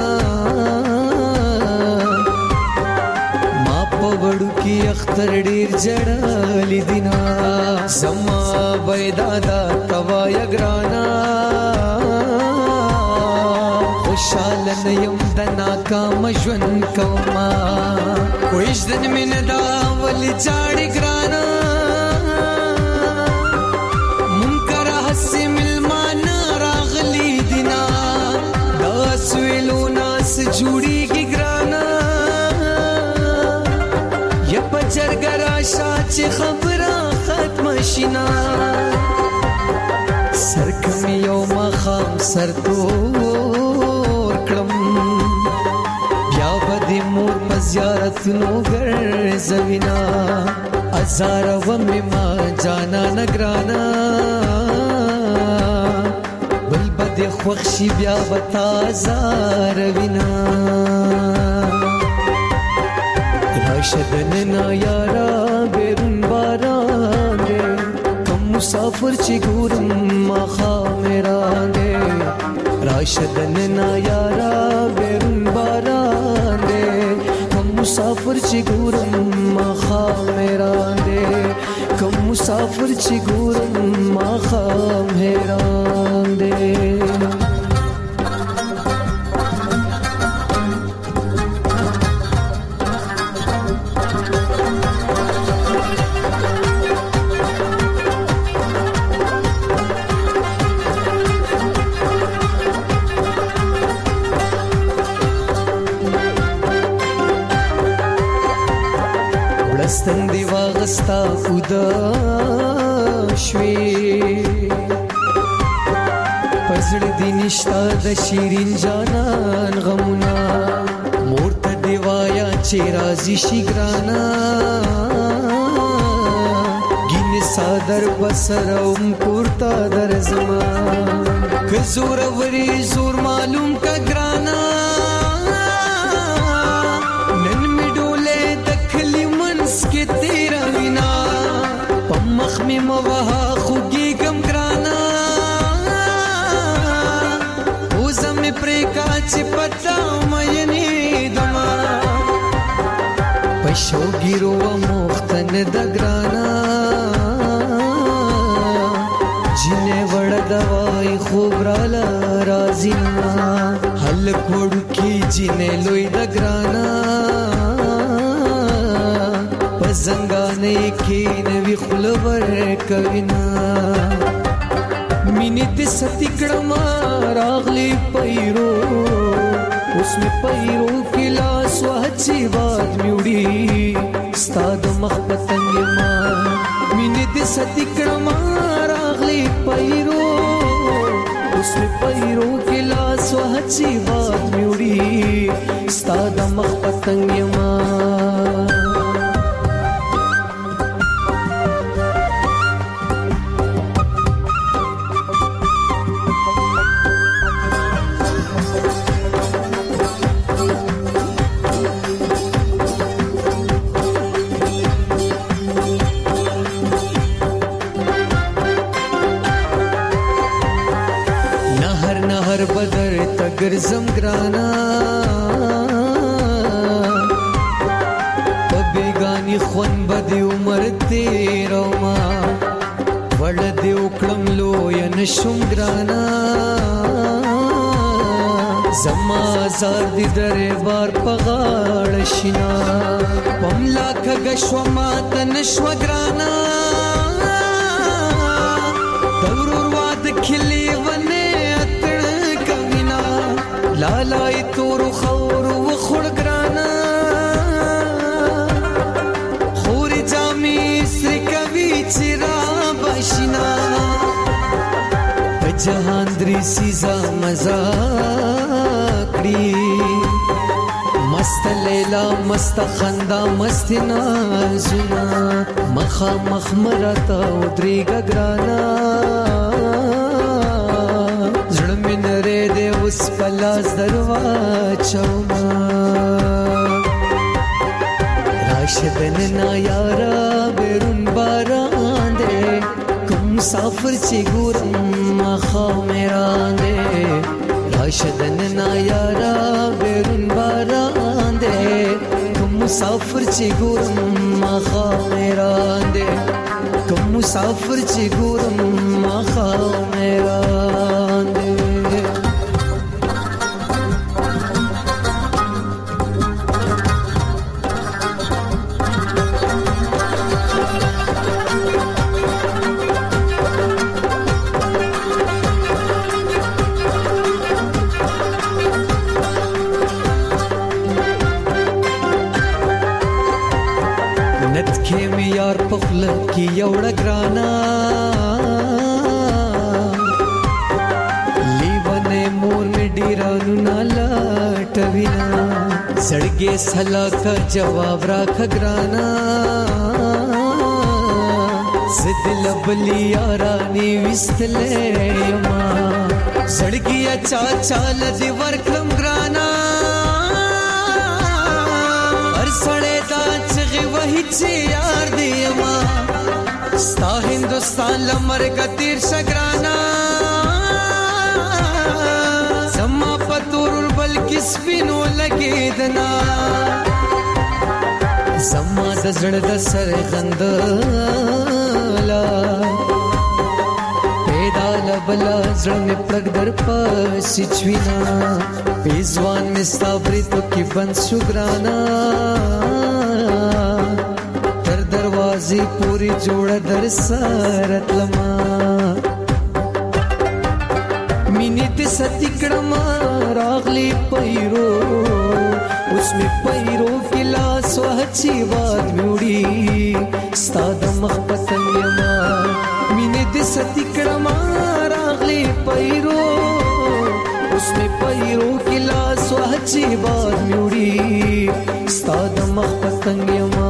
ما پوڑو کی اختر ډیر جړل دینا سما بيدادا توا یگرانا خوشال نیم دنا کام ژوند کوما کویش دن من دا ول جاړی ګرانا منکر حسی ملمان راغلی دینا دا سویلو ناس جوړی کی ګرانا یا پچرګرا شاچ خبره ختم شینا سرکم یو مخام سر تور کړم بیا بدی مور پزیارت نو ګر زوینا ازار و مما جانا نگرانا بل بد خوخشی بیا بتا زار وینا راشدن نا یارا بیرون باران دے کم مسافر چی گورم مخا میرا دے راشدن نا یارا بیرون باران دے کم مسافر چی گورم مخا میرا دے کم مسافر چی گورم مخا میرا دے ستن دی واغستا خدا شوی پزړ دی نشتا د شیرین جانان غمونا مورته دی وایا چې رازی شي ګرانا ګین صادر بسروم پورتا در زمان ک زور وری زور معلوم کا ګرانا के तेरा बिना पमख में मवहा खुगी गम ग्राना उज़म प्रेका चिपटा मयनी दमा पशो गिरो मुख्तन दग्राना जिने वड़ दवाई खुबराला राजिना हल कोड़ की जिने लोई दग्राना زنګانې کې نوی خلور کوینا مینې د ستکړم راغلی پیرو اوس می پیرو کې لاس وهچی باد میوړي ستاد مخ پتنګ ما مینې د ستکړم راغلی پیرو اوس می پیرو کې لاس وهچی باد میوړي ستاد مخ پتنګ ما ګرځم ګرانا په بیگانی خون بدی عمر تیرو ما وړ دی وکړم لو یا نشم ګرانا زما زار دی دربار پغاړ شینا پملا کګشو ما تنشو ګرانا دورور واد کلی ونه لالای تور خور و خور گرانا خور جامی سری کوي چرا بشنا جهان دري سيزا مزا کړی مست لیلا مست خندا مست نازنا مخا مخمرتا ودري ګرانا اوس پلاس درواچو ما راشدن نا یارا بیرون باران دے کم مسافر چی گورم مخا میران دے راشدن نا یارا بیرون باران دے کم مسافر چی گورم مخا میران دے کم مسافر چی گورم مخا میران دے پخل کی یوړه ګرانا لیونه مور می ډیرانو نالا ټوینا سړګي سلا کا جواب راخ ګرانا زد لبلی یارانی وستلې ما سړګي اچا چال دی ورکم ګرانا هر سړې دا چغي وਹੀ چې یار دی ما ستا هندوستان لمرګ تیر شګرانا زما پتور بلکې سپینو لګیدنا زما د زړه د سر غندلا پیدا لبلا زړه می پړګ در پاسې چوینا پیزوان می صبرې تو کې بند شګرانا دروازې پوری جوړه در سرت لما مینې ته ستکړم راغلی پیرو اوس می پیرو کې لاس وهچی باد میوړي ستاد مخ پتنګ ما مینې ته ستکړم راغلی پیرو اوس می پیرو کې لاس وهچی باد میوړي ستاد مخ پتنګ ما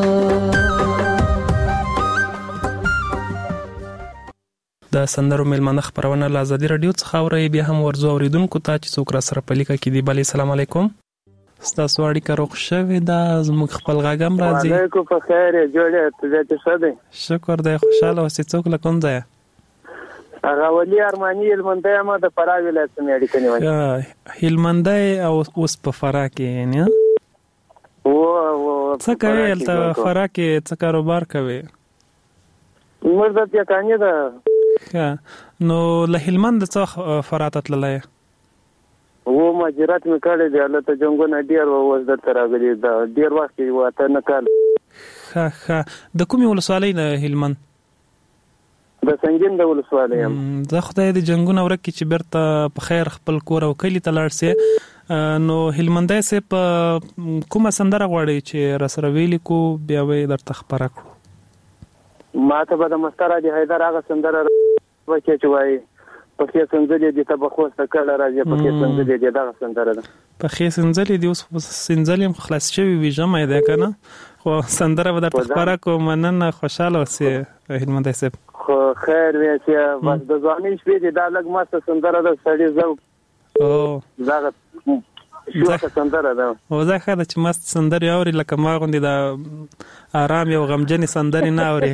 د سندرو ملمنه خبرونه له ازادي رادیو څخه اوري بیا هم ورزو اوریدونکو ته چې څوک را سره پلیکه کې دی بلی السلام علیکم ستاسو اړیکه روغ شوې ده زموږ خپل غاګم راځي وعلیکم په خیر جوړه ته څه ده شکر دی خوشاله اوسې څوک له کوم ځای هغه ولي ارماني هلمندای ما د فراه ولایت نه اړیکه نیولې هلمندای او اوس په فراه کې نه او څه کوي تل فراه کې څه کاروبار کوي مرده ته کانې ده نو له هلمند څخه فراه ته تللای و ماجرات مې کړې دی الله ته جنگونه ډیر ووز د تراغلي دا ډیر وخت وته نه کال ها ها د کومې ولسوالۍ نه هلمند د سنگین د ولسوالۍ یم. زه خدای دې جنگونه ورکړي چې بیرته په خیر خپل کور او کلي ته لاړ سې. نو هلمندی صاحب کومه سندره غواړئ چې راسره ویلي کو بیا به یې درته خپره کړو؟ ما ته به د مستر علي حیدر هغه سندره وکړي چې وایي پخې سنځلې دي ته به خوسته کله راځي پخې سنځلې دي دغه سندره ده. پخې سنځلې دي اوس سنځلې هم خلاص شوي وي ژمی دی که نه خو سندره به درته خپره کړو. مننه خوشحاله اوسې هلمندی صاحب. خو خیر وي چې بس د ځوانۍ شپې دي دا لږ مسته سندره ده سړي ذوق دغه شوخه سندره ده. او دا ښه ده چې مست سندرې اوري لکه ما غوندې د ارام یو غمجنې سندرې نه اوري.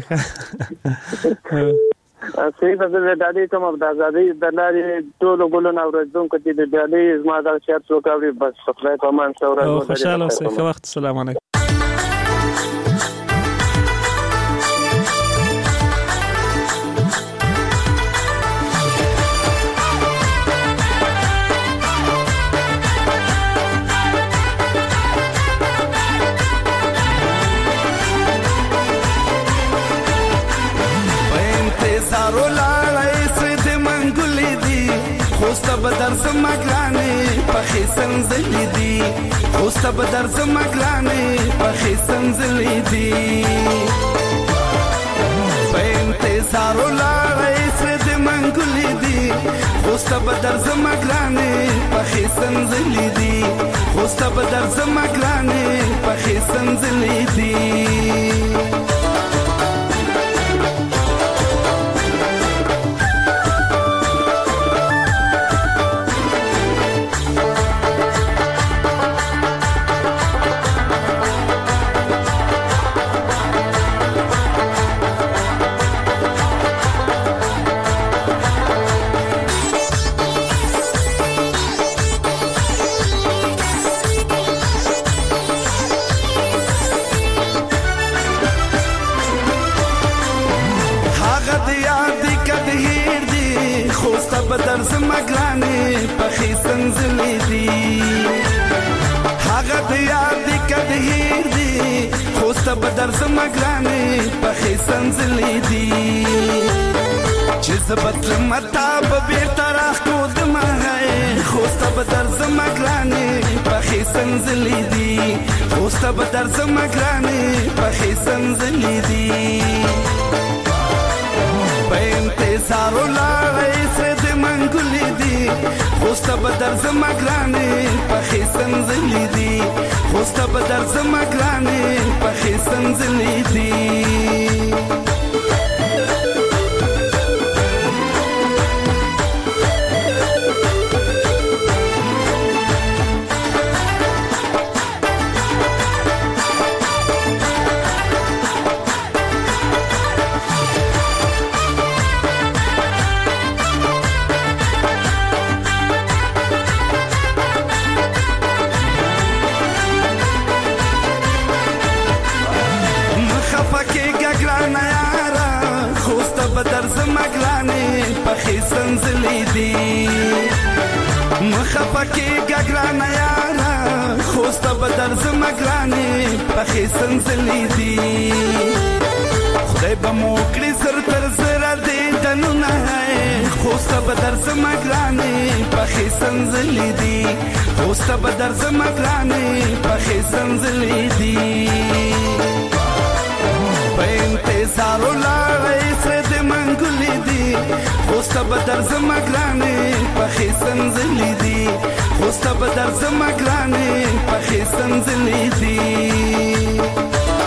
صحیح ده. زه ډالۍ کوم د ازادۍ د لارې ټولو ګلونه اورېدونکو چې د ډالۍ زما دغه شعر څوک اوري بس خدای په امان ښه ورځ ولري. خوشحاله اوسئ. ښه وخت. السلام علیکم. خوسته به در زما ګرانې پخې سنځلې دي خوسته به در زما ګرانې پخې سنځلې دي په انتظار ولاړې سره د منګلې دي خوسته به در زما ګرانې پخې سنځلې دي خوسته به در زما ګرانې پخې سنځلې دي. بدر زما ګرانې پخې سنځلې دي هغه د یاد کده هیر دي خوسته بدر زما ګرانې پخې سنځلې دي چې زبت متا به بیرته راخود ما هي خوسته بدر زما ګرانې پخې سنځلې دي خوسته بدر زما ګرانې پخې سنځلې دي. په انتظار ولاړې سره د منګلې دي خوسته به در زما ګرانې پخې سنځلې دي خوسته به در زما ګرانې پخې سنځلې دي. بدر زما ګرانې پخې سنځلې دي مخه پکې ګرانه یاره خوسته بدر زما ګرانې پخې سنځلې دي. خدای به مو کړي زر تر زره دې دنونه خوسته بدر زما ګرانې پخې سنځلې دي خوسته بدر زما ګرانې پخې سنځلې دي. په انتظار ولاړې سره د منګلې دي خوسته به در زما ګرانې پخې سنځلې دي خوسته به در زما ګرانې پخې سنځلې دي.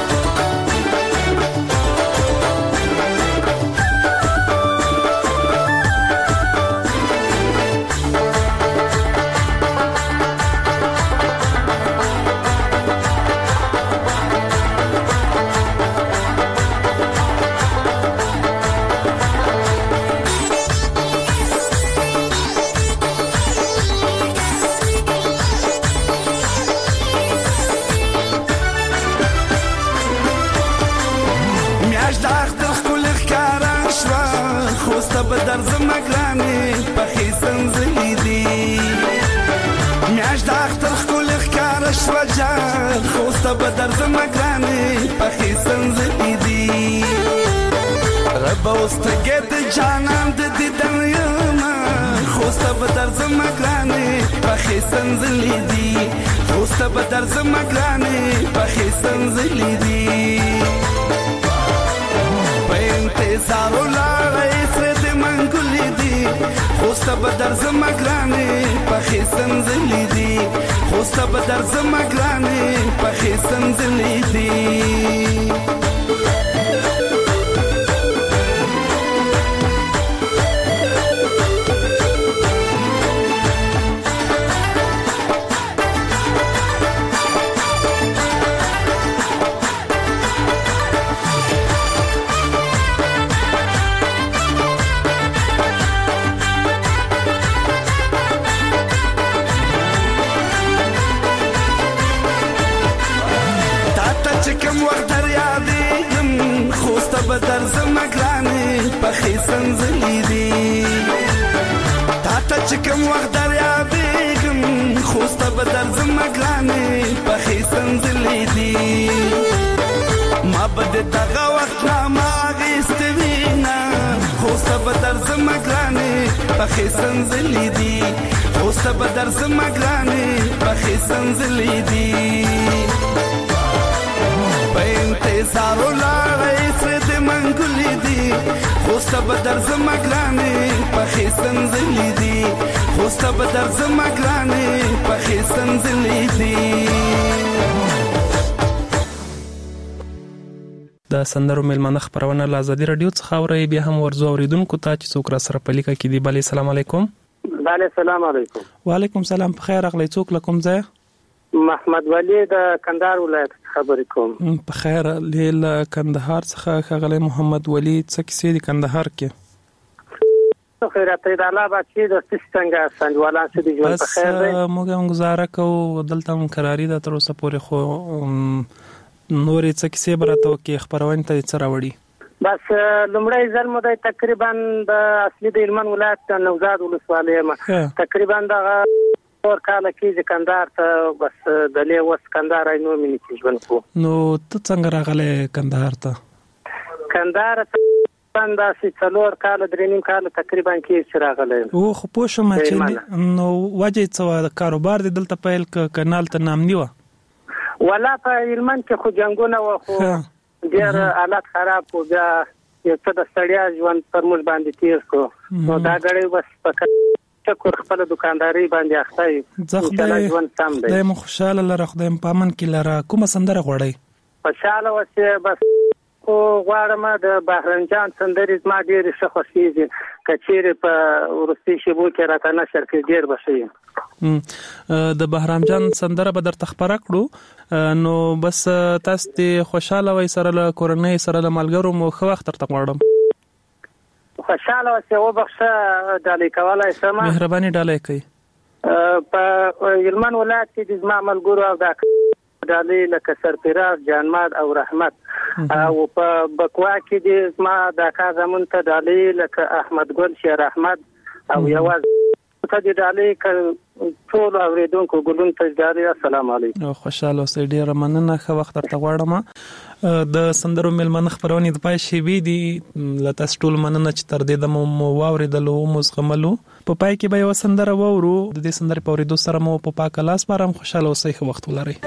به در زما ګرانې پخې سنځلې دي میاشت د اختر ښکلې ښکاره شوه جان خوسته به در زما ګرانې پخې سنځلې دي. رب او اوستګه د جانان د دیدن یما خوسته به درځم ګرانې پخې سنځلې دي خوسته به درځم ګرانې پخې سنځلې دي په انتظار ولاړې سره د منګولې دي خوسته به درځم ګرانې پخې سنځلې دي خوسته به درځم ګرانې پخې سنځلې دي بدر زمګرانې پخې سنځلې دي تا ته چې کوم وخت در یادېږم خوسته بدر زمګرانې پخې سنځلې دي ما به د دغه وخت نامه اخیستې وینه خوسته بدر زمګرانې پخې سنځلې دي خوسته بدر زمګرانې پخې سنځلې دي په انتظار ولاړې سره د منګولې دي خوسته به درځم ګرانې پخې سنځلې دي خوسته به درځم ګرانې پخې سنځلې دي د سندرو ملمنه خبرونه له ازادي رادیو څخه اوري بیا هم ورزو اوریدونکو ته چې څوک را سره پلیکه کې دی. بله السلام علیکم. بله السلام علیکم. وعلیکم السلام. په خیر اغلی څوک لکم ځای؟ محمد ولی د کندهار ولایت خبرې کوم. په خیر لیل کندهار څخه خغلی محمد ولی څه کیسې د کندهار کې؟ خیرات د الله بچي د څنګه سنجوالان چې د ژوند په خیر دی. موږ هم گزاره کوو دلته هم قراری ده تر اوسه پورې خو نورې څه کیسې برته کې خبرونه ته څه راوړي. بس لمړی ځل مو د تقریبا د اصلي د هلمند ولایت د نوزاد ولسوالۍ ما تقریبا دغه اور کال کې کندهار ته بس د له وس کندهار نو مینې کې ژوند کو. نو ته څنګه راغله کندهار ته؟ کندهار ته باندې چې څلور کال درې نیم کال تقریبا کې راغله. او خو پوه شوم چې نو وجه څه کاروبار د دلته پیل ک کانال ته نام نیو ولا په هلمند کې خو جنگونه و خو ډیر حالت خراب و بیا یو څه د سړیا ژوند پر موږ باندې تیر کو. نو دا غړي بس پکې شکر خپل دکانداري باندې اخته ځخدای ژوند سم دی. د خوشاله لره خدای پامن کې لره کوم سندره غوړی؟ خوشاله وسه بس کو غواړم د بهرنجان سندرې ما ډېر ښه خوښیږي کچېره په ورستي شبو کې راته نشر کې ډېر بشي. د بهرامجان سندره به درته خبره کړو نو بس تاسو ته خوشاله وای سره له کورنۍ سره له ملګرو مو خو وخت ترته غواړم. خوشاله اوسه او بخښه ډالې کولای سم. مهرباني ډالې کوي. په هلمند ولایت کې د زما ملګرو او د ډالې لکه سرفراز جانماد او رحمت او په بکوا کې د زما د کا زمون ته ډالې لکه احمد ګل شیر احمد او یواز ته د ډالې ټول اوریدونکو ګلون ته ډالې السلام علیکم. خوشاله اوسئ ډیر مننه خو وخت ترته غواړم. د سندرو ملمن خبرونه د پای شی وی دي لته ټول مننه چې تر دې د مو واوریدلو مو زغملو په پای کې به یو سندره وورو د دې سندرې په اوریدو سره مو په پاک لاس بارم خوشاله اوسئ خو وخت ولرئ.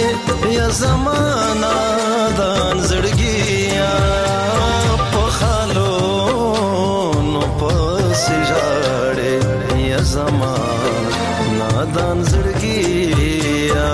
زمانہ دان زړګیا په خال زما نادان زړګیا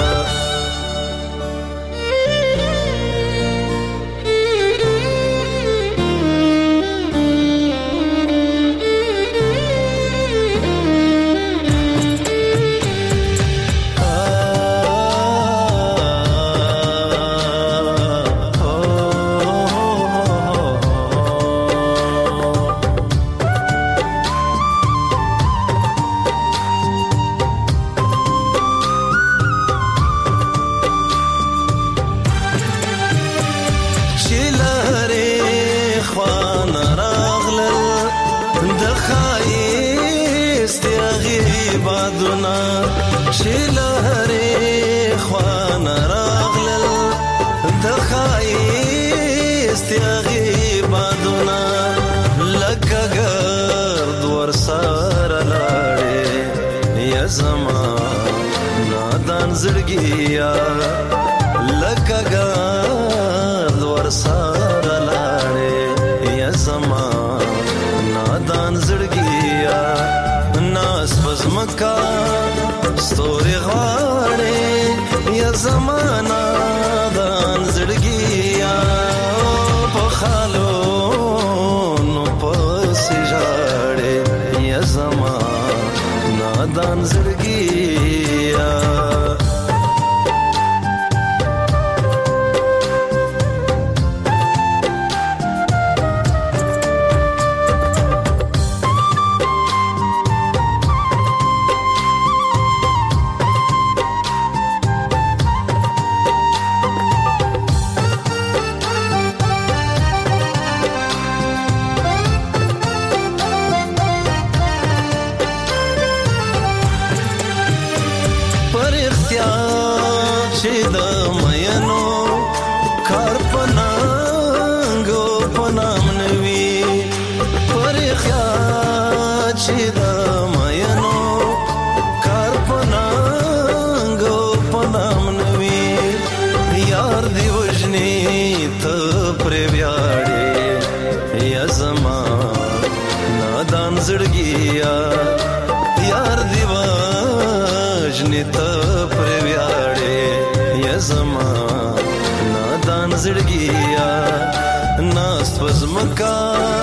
زړګیا لکه ګاد ورسار لاړې یا زما نادان زړګیا ناس پزمکا ستوري غاړې یا زما نادان زړګیا په خالو نو پس ژاړې یا زما نادان زړګیا زړګیا یار دیواژنې ته پر ویاړې یا زما نادان زړګیا ناست پزمکا